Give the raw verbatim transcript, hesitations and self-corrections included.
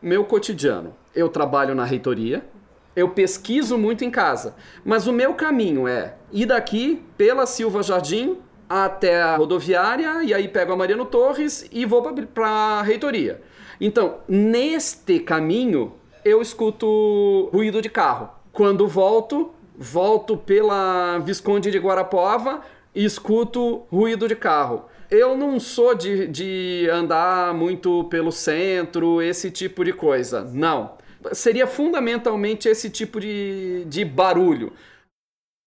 meu cotidiano. Eu trabalho na reitoria, eu pesquiso muito em casa, mas o meu caminho é ir daqui pela Silva Jardim até a rodoviária, e aí pego a Mariano Torres e vou para a reitoria. Então, neste caminho, eu escuto ruído de carro. Quando volto, volto pela Visconde de Guarapuava e escuto ruído de carro. Eu não sou de, de andar muito pelo centro, esse tipo de coisa. Não. Seria fundamentalmente esse tipo de, de barulho.